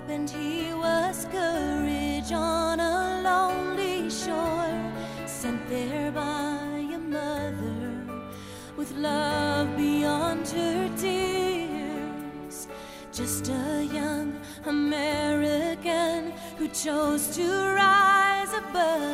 and he was courage on a lonely shore, sent there by a mother with love beyond her tears. Just a young American who chose to rise above